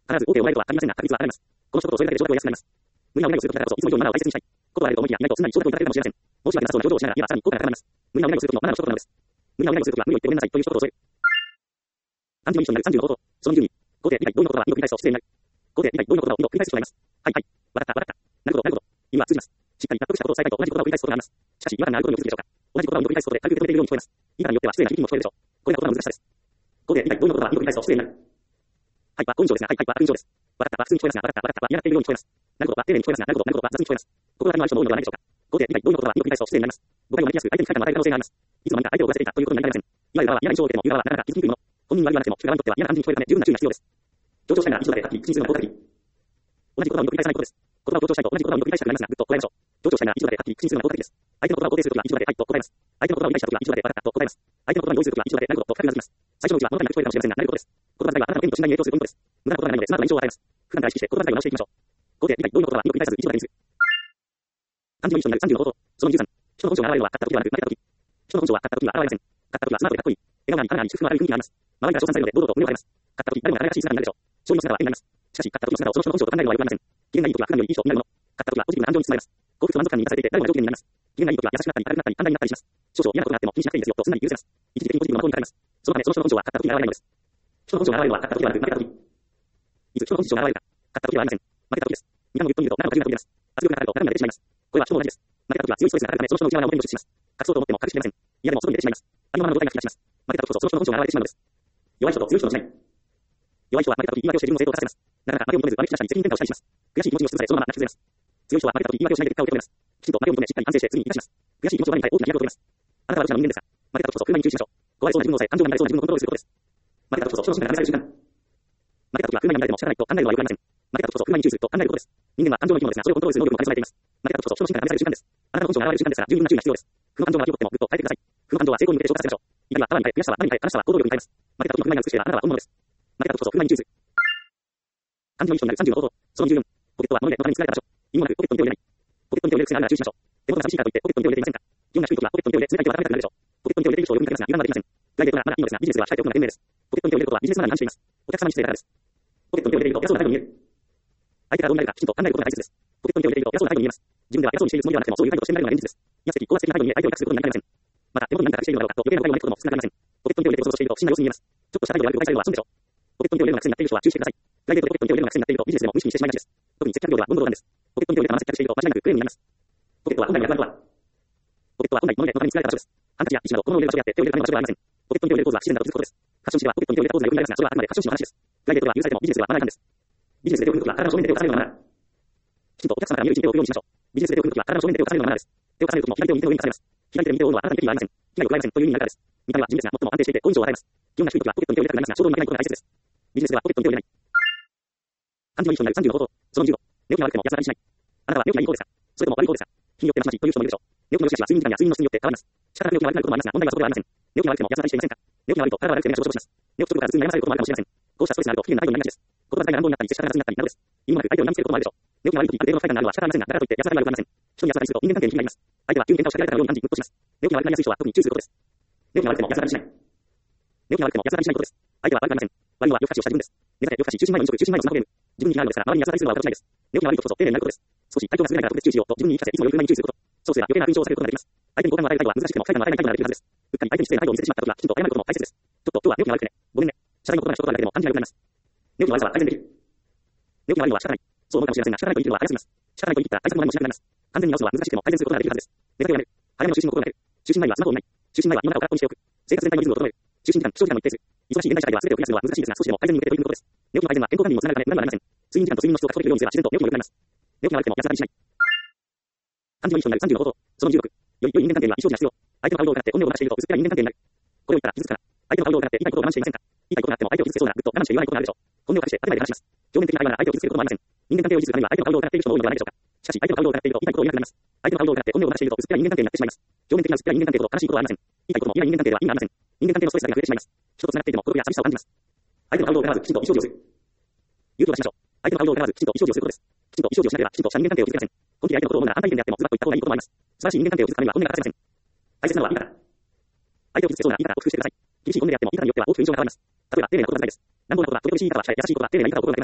必ず OK をもらえるとは限りませんが、確率は上がります。この一言を添えるだけで承諾を安くなります。無理なお願いをすることだからこそ、いつも以上にマナーを大切にしたい。ことはあると思いきや、意外とすんなり承諾をいただけるかもしれません。申し訳なさそうな表情をしながら、いや、さらに効果が高まります。無理なお願いをするときのマナーの一言なのです。無理なお願いをするときは、無理を言ってごめんなさいという一言を添える。アンティモミッションになるさんじゅうの方法。そのにじゅうに。後手理解同意のことは、二度繰り返すと失礼になる。後手理解同意のことは、二度繰り返すとなります。はいはい。わかったわかった。なるほどなるほど。意味は通じます。しっかり納得したことを伝えたいと同じ言葉を繰り返すことがあります。しかし、違和感があることによるでしょうか。同じ言葉を二度繰り返すことで軽く受け止めているように聞こえます。言い方によっては失礼な響きも聞こえるでしょう。これが言葉の難しさです。後手理解同意のことは、二度繰り返すと失礼になる。はい、は、ご以上ですが、はい、はい、は、悪以上です。わかったは普通に聞こえますが、わかった、わかったは嫌がっているように聞こえます。なるほどは丁寧に聞こえますが、なるほど、なるほどは雑に聞こえます。心当たりのある人も多いのではないでしょうか。後手理解同意のことは二度繰り返すと失礼になります。誤解を招きやすく、相手に不快感を与える可能性があります。いつの間にか相手を怒らせていたということになりかねません。いわゆる側は嫌な印象を受けても、言う側はなかなか気づきにくいもの。本人は言わなくても、聞く側にとっては嫌な感じに聞こえるため、十分な注意が必要です。強調したいなら一度だけはっきり口にするのを効果的。同じ言葉を二度繰り返さないことです。言葉を強調したいと同じ言葉を二度繰り返したくなりますが、ぐっとこらえましょう。強調したいなら一度だけはっきり口にするのが効果的です。相手の言葉を肯定するときは一度だけはいと答えます。相手の言葉を理解したときは一度だけわかったと答えます。相手の言葉に同意するときは一度だけなるほどと深くうなずきます。最初のうちは物足りなく聞こえるかもしれませんが、なることです。言葉遣いはあなたの演技と信頼に影響するポイントです。無駄なことがないので、スマートな印象を与えます。普段から意識して言葉遣いを直していきましょう。後手理解同意のことは二度繰り返さず一度だけにする。アンティモミッションになるさんじゅうの方法。そのにじゅうさん。人の本性が現れるのは勝ったときではなく、負けたとき。人の本性は勝ったときには現れません。勝ったときはスマートでかっこいい。笑顔に、華に、祝福のある雰囲気があります。周りから称賛されるので、堂々と胸を張れます。勝ったとき、誰もが誰がしい姿になるでしょう。勝利の姿は絵になります。しかし、勝ったときの姿をその人の本性と考えるのはよくありません。機嫌がいいときは普段よりいい人になるもの。勝ったときはポジティブな感情に包まれます。幸福と満足感に満たされていて、誰もが上機嫌になります。機嫌がいいときは優しくなったり、軽くなったり、簡単になったりします。少々嫌なことがあっても気にしなくていいですよとすんなり許せます。一時的にポジティブな方に変わります。そのため、その人の本性は勝ったときに現れないのです。人の本性が現れるのは勝ったときではなく、負けたとき。いつ人の本性が現れるか。勝ったときはありません。負けたときです。二段を言ってみると、何度か言うなと言えます。圧力がかかると、中身が出てしまいます。これは人も同じです。負けたときは強いストレスがかかるため、その人の内側が表に露出します。隠そうと思っても隠しきれません。嫌でも外に出てしまいます。ありのままの状態が引き出します。負けたときこそ、その人の本性が現れてしまうのです。弱い人と強い人の違い。弱い人は負けたとき言い訳をして自分の成功をさせます。なかなか負けを認めず、悪口出したり、責任転嫁をしたりします。悔しい気持ちに押しつぶされ、そのまま泣き崩れます。強い人は負けたとき言い訳をしないで結果を受け止めます。きちんと負けを認め、しっかり反省して次に生かします。悔しい気持ちを我に変え、大きな飛躍を遂げます。あなたは愚者の人間ですが、負けたときこそ空前に注意しましょう。壊れそうな自分を抑え、感情が乱れそうな自分をコントロールすることです。負けたときこそ、人の心から試される瞬間。負けたときは空前に乱れても仕方ないと考えるのはよくありません。負けたときこそ空前に注意すると考えることです。人間は感情の生き物ですが、それをコントロールする能力も兼ね備えています。負けたときこそ、人の心から試される瞬間です。あなたの本性が現れる瞬間ですから、十分な注意が必要です。負の感情が湧き起こっても、ぐっと耐えてください。負の感情は成功に向けて消化させましょう。怒りはパワーに変え、悔しさは何に変え、悲しさは行動力に変えます。負けたときの不満が美しければ、あなたは本物です。負けたときこそ空前に注意する。アンティモミッションになるさんじゅうの方法。そのにじゅうよん。ポケットは物で他に作られた場所。意味もなくポケットに手を入れない。ポケットに手を入れる癖があるなら注意しましょう。手元が寂しいからといってポケットに手を入れていませんか。気温が低いときはポケットに手を入れ、冷たい手は温かくなるでしょう。ポケットに手を入れている人をよく見かけますが、油断はできません。プライベートなまだいいのですが、ビジネスでは控えておくのが賢明です。ポケットに手を入れることはビジネスマナーに反しています。お客様に失礼だからです。ポケットに手を入れていると偉そうな態度に見える。相手からどう見られるかきちんと考えることが大切です。ポケットに手を入れていると偉そうな態度に見えます。自分では偉そうにしているつもりではなくても、そういう態度をしてみられるのが現実です。安的、高圧的な態度に見え、相手を威嚇することになりかねません。また、手元に何か隠しているのだろうかと余計な疑いを招くことも少なくありません。ポケットに手を入れていることをしていると不審な様子に見えます。ちょっとした態度が悪く誤解されるのは損でしょう。ポケットに手を入れるのが癖になっている人は注意してください。プライベートでポケットに手を入れるのが癖になっているとビジネスでも無意識にしてしまいがちです。特に接客業ではボンボロなんです。ポケットに手を入れたまま接客していると間違いなくクレームになります。ポケットは本来の役割とはポケットは本来物で他に作られた場所です。ハンカチや石など小物を入れる場所であって手を入れるための場所ではありません。ポケットに手を入れるポーズは不自然だと気づくことです。ファッション誌ではポケットに手を入れたポーズがよく見られますが、それはあくまでファッション誌の話です。プライベートでは許されてもビジネスではマナー違反です。ビジネスで手を振るときは体の正面で手を重ねるのがマナー。きちんとお客様から見える位置に手を置くようにしましょう。ビジネスで手を振るときは体の正面で手を重ねるのがマナーです。手を重ねるときも左手を右手を上に重ねます。左手で右手を追うのはあなたに敵意はありません。被害を加えませんという意味になるからです。見た目は地味ですが、最も安定していて好印象を与えます。気温が低いときはポケットに手を入れたくなりますが、衝動に負けないことが大切です。ビジネスではポケットに手を入れない。アンティモミッションになるさんじゅうの方法。そのにじゅうご。寝起きが悪くても安らかにしない。あなたは寝起きがいい方ですか、それとも悪い方ですか。日によってまちまちという人もいるでしょう。寝起きの良し悪しは睡眠時間や睡眠の質によって変わります。仕方なく寝起きが悪くなることもありますが、問題はそこではありません。寝起きが悪くても安らかにしていませんか。寝起きが悪いと体が悪くて目がしょぼしょぼします。寝起き直後から頭痛に悩まされることもあるかもしれません。こうしたストレスがあると不機嫌な態度になりがちです。言葉遣いが乱暴になったり、接し方が雑になったりなどです。意味もなく相手を傷つけることもあるでしょう。寝起きが悪いときある程度の不快感があるのは仕方ありませんが、だからといって安らかに悪くなりません。人に安らかにすると人間関係に火がなります。相手は急に喧嘩を仕掛けられたかのように感じ、ムッとします。寝起きが悪くなりやすい人は特に注意することです。寝起きが悪くても安らかにしない。寝起きが悪くても安らかにしないことです。相手は悪くありません。悪いのは夜更かしをした自分です。寝て夜更かし、就寝前の飲食、就寝前のスマホゲーム。自分に気があるのですから、周りに安らかにするのは私ないです。寝起きが悪いことこそ丁寧になることです。少し体調が優れないから特別注意しようと自分に言い聞かせ、いつもより空に注意すること。そうすれば余計な印象をされることができます。相手に好感を与える態度は難しくても不快感を与えない態度ができるはずです。うっかり相手に失礼な態度を見せてしまったときは、きちんと謝ることも大切です。ちょっと今日は寝起きが悪くてね、ごめんね。謝罪の言葉が一言だけでも感じが良くなります。寝起きの悪さは改善できる。寝起きが悪いのは仕方ない。そう思うかもしれませんが、仕方ないと言ってるのは早すぎます。仕方ないと言ったら対策も何もしなくなります。完全に直すのは難しくても改善することができるはずです。寝酒をやめる。早めの就寝の心がける。就寝前はスマホを見ない。就寝前は胃の中を空っぽにしておく。生活全体のリズムを整える。就寝時間、起床時間を一定する。忙しい現代社会では全てを増やすのは難しいですが、少しでも改善に向けて取り組むことです。寝起きの改善は健康管理にもつながるため無駄にはなりません。睡眠時間と睡眠の質を確保できるようにすれば自然と寝起きも良くなります。寝起きが悪くても安らかにしない。アンティモミッションになるさんじゅうの方法。そのじゅうろく。良い良い人間関係には意思表示が必要。相手の顔色を伺って本音を話していると薄っぺらい人間関係になる。これを言ったら傷つくから。相手の顔色を伺って言いたいことを我慢していませんか。言いたいことがあっても相手を傷つけそうならぐっと我慢して言わないことがあるでしょう。本音を隠して建前で話します。表面的な会話なら相手を傷つけることもありません。人間関係を維持するためには相手の顔色を伺っている人も多いのではないでしょうか。しかし相手の顔色を伺っていると言いたいことを言えなくなります。相手の顔色を伺って本音を話していると薄っぺらい人間関係になってしまいます。表面的な薄っぺらい人間関係ほど悲しいことはありません。言いたいことも言えない人間関係では意味がありません。人間関係のストレスが増えてしまいます。人と繋がっていても孤独や寂しさを感じます。相手の顔色を伺わずきちんと意思表示をする。言うとはしましょう。相手の顔色を伺わずきちんと意思表示をすることです。きちんと意思表示をしなければきちんとした人間関係を築けません。本気で相手のことを思うなら反対意見であってもズバッと言った方がいいこともあります。素晴らしい人間関係を築くためには本音が欠かせません。大切なのは言い方。相手を傷つけそうな言い方を工夫してください。厳しい本音であっても言い方によっては大きく印象が変わります。例えば丁寧な言葉遣いです。乱暴なことは時々しい言い方は控え、優しい言葉は丁寧な言い方を心がけましょう。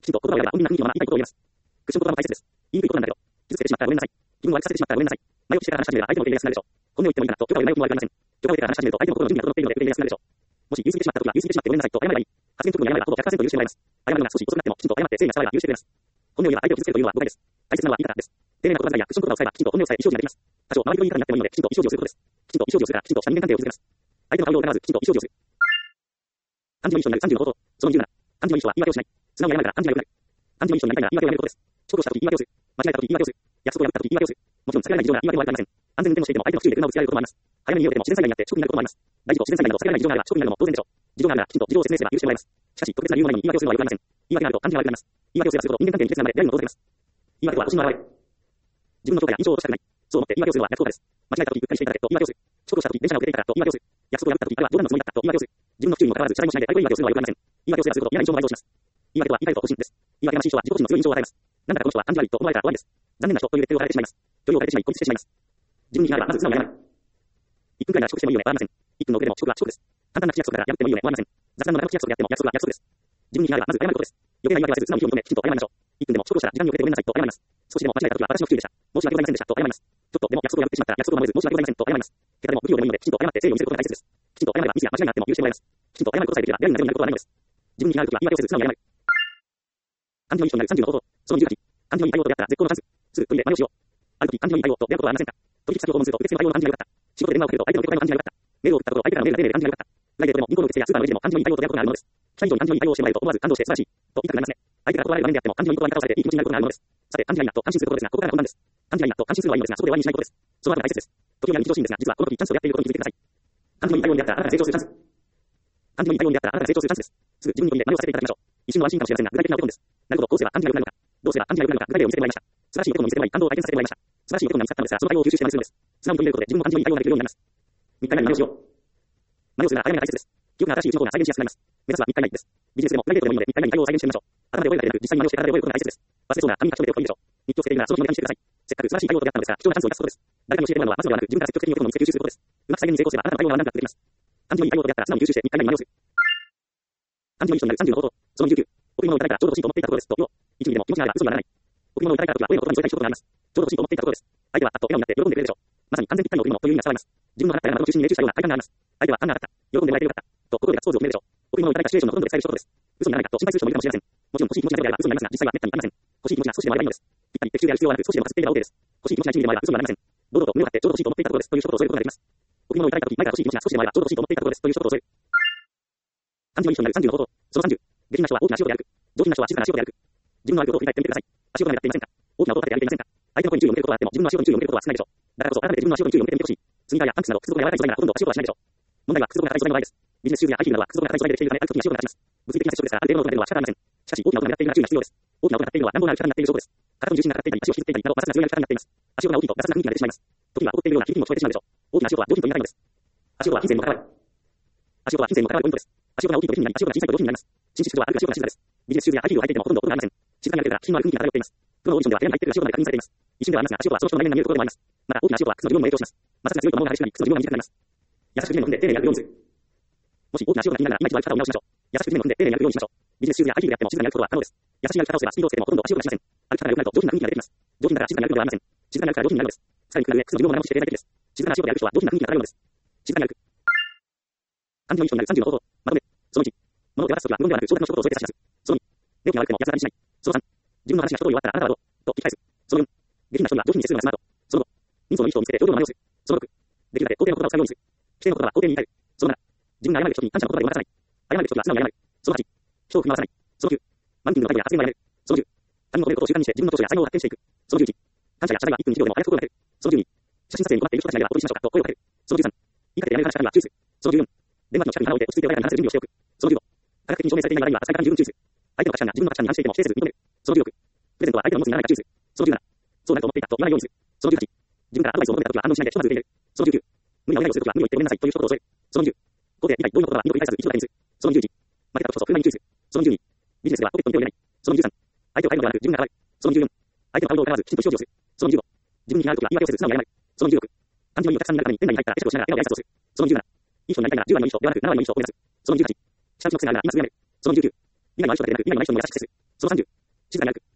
きちんと言葉を選べば本人が本人のまま言いたいことを言えます。クッション言葉も大切です。言いにくいことなんだけど、傷つけてしまったらごめんなさい。自分を悪くさせてしまったらごめんなさい。前置きしてから話し始めれば相手も受け入れやすくなるでしょう。本音を言ってもいいかなと許可を得ないこともありません。許可を得てから話し始めると相手の心の準備が整っているので受け入れやすくなるでしょう。もし言い過ぎてしまったときは言い過ぎてしまってごめんなさいと謝ればいい。発言直後に謝ればほぼひゃくパーセント許してもらえます。謝るのが少し遅くなってもきちんと謝って誠意が伝われば許してくれます。本音を言えば相手を傷つけるというのは誤解です。大切なのはいいからです。丁寧な言葉遣いやクッション言葉を使えばきちんと本音を伝え意思表示ができます。多少周りの言い方になってもいいのできちんと意思表示をすることです。きちんと意思表示をするからきちんとした人間関係を築けます。相手の顔を疑わずきちんと意思表示をする。漢字の印象になるさんじゅうの方法。そのにじゅうなな。漢字の印象は言い訳をしない。素直に謝るから漢字が良くなる。漢字の印象になりたいなら言い訳をやめることです。遅刻をしたとき言い訳をする。間違えたとき言い訳をする。約束を破ったとき言い訳をする。もちろん避けられない事情なら言い訳もありません。安全運転をしていても相手の不注意で車をぶつけられることもあります。早めに言おうとも自然災害になって遅刻になることもあります。大事故、自然災害など避けられない事情があれば遅刻になるのも当然でしょう。事情があるならきちんと事情を説明すれば許してもらえます。しかし、特別な理由の前に言い訳をするのは良くありません。言い訳があると感じが悪くなります。言い訳をすればするほど人間関係に決なのでやりのも当然です。言い訳は保身の表れ。自分の評価や印象を落としたくない。そう思って言い訳をするのは逆効果です。間違えたときうっかりしていただけと言い訳をする。遅刻をしたとき電車が遅れていたからと言い訳をする。約束を破ったときあるいは冗談のつもりだったと言い訳をする。自分の不注意にもかかわらず謝罪もしないで相手に言い訳をするのは良くありません。言い訳をすればするほど嫌な印象も倍増します。言い訳とは言い換えると保身です。言い訳がましい人は自己保身の強い印象を与えます。なんだかこの人は感じ悪いと思われたら終わりです。残念な人というレッテルを貼られてしまいます。距離を置かれてしまい孤立してしまいます。自分に批判はまず素直に謝る。いっぷんくらいなら遅刻してもいいよね。はありません。いっぷんの遅れでも遅刻は遅刻です。簡単な口約束なら破ってもいいよね。はありません。雑談の長口約束であっても約束は約束です。自分に批判はまず謝ることです。余計な言い訳はせず素直に気を認めきちんと謝りましょう。いっぷんでも遅刻をしたら時間に遅れてごめんなさいと謝ります。少しでも間違えたときは私の不注意でした。申し訳ございませんでしたと謝ります。ちょっとでも約束を破ってしまったら約束を守れず申し訳ございませんと謝ります。結果でも不器用でもいいのできちんと謝って誠意を見せることが大切です。きちんと謝ればミスや間違いがあっても許してもらえます。きちんと謝ることさえできれば嫌になるようになることはないのです。自分に批判あるときは言い訳をせず素直に謝る。漢字の印象になるさんじゅうの方法。そのにじゅうはち。漢字の言いたいようと出会ったら絶好のチャンス。すぐトイレ真似をしよう。あるとき漢字の言いたいようと出会うことはありませんか。取引先を訪問すると受付の対応の漢字が良かった。仕事で電話をかけると相手の受け答えの漢字が良かった。メールを送ったところ相手からのメールが丁寧で漢字が良かった。プライベートでも銀行の受付やスーパーのレジでも漢字の言いたいようと出会うことがあるのです。社員に漢字の言いたいようをしてもらえると思わず感動して素晴らしいと言いたくなりますね。相手から断られる場面であっても漢字の言い方をされていい気持ちになることがあるのです。さて漢字がいいなと感心することですがここからが本番です。漢字がいいなと感心するのはいいのですがそこで終わりにしないことです。その後が大切です。時には日常シーンですが実はこの時チャンスをやっていることに気づいてください。漢字の言いたいように出会ったらあなたが成長するチャンス。漢字の言いたいように出会ったらあなたが成長するチャンスです。すぐ自分に問いで真似をさせていただきましょう。一瞬の安心かもしれませんが具体的なお手本です。なるほどこうすれば漢字が良くなるのか。どうすれば漢字が良くなるのか具体例を見せてもらいました。素晴らしいお手本を見せてもらい感動を体験させてもらいました。素晴らしいお手本が見つかったのですがその対応を吸収して真似するのです。素直に取り入れることで自分も漢字の言いたいようができるようになります。みっか以内に真似をしよう。真似をするのは早めが大切です。記憶が新しいうちの方が再現しやすくなります。目指すはみっか以内です。ビジネスでもプライベートでもいいのでみっか以内に対応を再現してみましょう。頭で覚えるだけでなく実際に真似をして体で覚えることが大切です。忘れそうな紙に書き留めておくといいでしょう。日記をつけているならその日のネタにしてください。せっかく素晴らしい対応と出会ったのですが貴重なチャンスを生かすことです。誰かに教えてもらうのはまずではなく自分から積極的にお手本を見つけ吸収することです。うまく再現に成功すればあなたの対応は何だってできます。漢字の言いたいようと出会ったら素直に吸収してみっか以内に真似をする。漢字の印象になるさんじゅうの方法。そのにじゅうきゅう。贈り物をいただいたらちょうど欲しいと思っていたところですと言おう。いちミリでも気持ちがあれば嘘にならない。贈り物をいただいたときは声の言葉に添えたい一言があります。ちょうど欲しいと思っていたところです。相手はあっと笑顔になって喜んでくれるでしょう。まさに完全ぴったりの贈り物という意味が伝わります。自分の放った山の中心に命中したような快感があります。相手はあんなだった。喜んでもらえてよかった。と心でガッツポーズを決めるでしょう。贈り物をいただいたシチュエーションのほとんどで伝える一言です。嘘にならないかと心配する人もいるかもしれません。もちろん欲しい気持ちがあれば嘘になりますが実際はめったにありません。欲しい気持ちが少しでもあればいいのです。ぴったり的中である必要はなく少しでもかすっていれば OK です。欲しい気持ちがいちミリでもあれば嘘になりません。堂々と胸を張ってちょうど欲しいと思っていたところですという一言を添えることができます。贈り物をいただいたとき前から欲しい気持ちが少しでもあればちょうど欲しいと思っていたところですという一言を添える。漢字の印象になるさんじゅうの方法。そのさんじゅう。下品な人は大きな足音で歩く。上品な人は静かな足音で歩く。自分の歩くことを振り返ってみてください。足音が目立っていませんか。大きな音を立てて歩いていませんか。相手の声に注意を向けることはあっても自分の足音に注意を向けることは少ないでしょう。だからこそ改めて自分の足音に注意を向けてみてほしい。スニーカーやパンツなど靴底が柔らかい素材ならほとんど足音はしないでしょう。問題は靴底が硬い素材の場合です。ビジネスシューズやハイヒールなどは靴底が硬い素材でできているため歩くときに足音が立ちます。物理的な接触ですからある程度の音が出るのは仕方ありません。しかし大きな音が目立っているなら注意が必要です。大きな音が立っているのは乱暴な歩き方になっている証拠です。体の重心がかかっていたり足を引きずっていたりなど摩擦が強い歩き方になっています。足音が大きいとガサツな雰囲気が出てしまいます。時には怒っているような響きも聞こえてしまうでしょう。大きな足音は上品と言い難いのです。足音は金銭にも関わる。足音は金銭にも関わるポイントです。足音が大きいと下品になり足音が小さいと上品になります。紳士服は歩く足音が静かです。ビジネスシューズやハイヒールを履いていてもほとんど音がありません。静かに歩けるから気品のある雰囲気が漂っています。プロのオーディションでは部屋に入っている足音まで確認されています。一瞬ではありますが足音はその人の内面が見えるところでもあります。また大きな足音は靴の自分にも影響します。摩擦が強いと物が激しくなり靴の自分が短くなります。優しく地面の踏んで丁寧に歩くようにする。もし大きな足音が気になるなら今一度歩き方を見直しましょう。優しく地面の踏んで丁寧に歩くようにしましょう。ビジネスシューズやハイヒールであっても静かに歩くことは可能です。優しい歩き方をすればスピードをつけてもほとんど足音がしません。歩き方が良くなると上品な雰囲気が出てきます。上品だから静かに歩くのではありません。静かに歩くから上品になるのです。さらに比べ靴の自分を長くして丁寧なです。静かな足音で歩く人は上品な雰囲気が漂うのです。静かに歩く。漢字の印象になるさんじゅうの方法。まとめ。そのいち。物を手渡すときは無言ではなく長尺の一言を添えて差し出す。そのに。寝起きが悪くても安らかにしない。そのさん。自分の話が一通り終わったらあなたはどうと聞き返す。そのよん。下品な人には上品に接するのがスマート。そのご。人相のいい人を見つけて上々の真似をする。そのろく。できるだけ肯定の言葉を使うようにする。否定の言葉は肯定に言い換える。そのなな。自分が謝る人に感謝の言葉でごまかさない。謝る人には素直に謝る。そのはち。人を振り回さない。そのきゅう。マンキングの会議や発言がやめる。そのじゅう。他人の褒めることを習慣にして自分の長所や才能を発見していく。そのじゅういち。感謝や謝罪はいっぷん以上でも早く心がける。そのじゅうに。写真撮影に困っている人たちがいればお取りしましょうかと声をかける。そのじゅうさん。言いかけてやめる話し方には注意する。そのじゅうよん。電話機の近くに腹を置いて落ち着いて穏やかに話す準備をしておく。そのじゅうご。科学的に証明されていない場合には扱い方に十分注意する。相手の価値観が自分の価値観に反していても否定せず認める。そのじゅうろく。プレゼントは相手の持つにならないか注意する。そのじゅうなな。そうなると思っていたと言わないようにする。そのじゅうはち。自分からアドバイスを求めたときは反応しないでひとまず受け入れる。そのじゅうきゅう。無理なお願いをするときは無理を言ってごめんなさいという一言を添える。そのじゅう。ここで以外同意の言葉は二度繰り返さず一度だけにする。そのじゅういち。負けた時こそ振る舞いに注意する。そのじゅうに。ビジネスではポケットに手を入れない。そのじゅうさん。相手を変えるのではなく自分が変わる。そのじゅうよん。相手の顔を疑わずきちんと意思表示をする。そのじゅうご。自分に批判あるときは言い訳をせず素直に謝る。そのじゅうろく。漢字のいいお客さんになるために店内に入ったら会釈をしながら笑顔で挨拶をする。そのじゅうなな。いい人になりたいならじゅうわりのいい人ではなくななわりのいい人を目指す。そのじゅうはち。下打ちの癖があるなら言い続けられる。そのじゅうきゅう。未来の相性だけでなく未来の相性にも優しく接する。 そのさんじゅう。静かに歩く。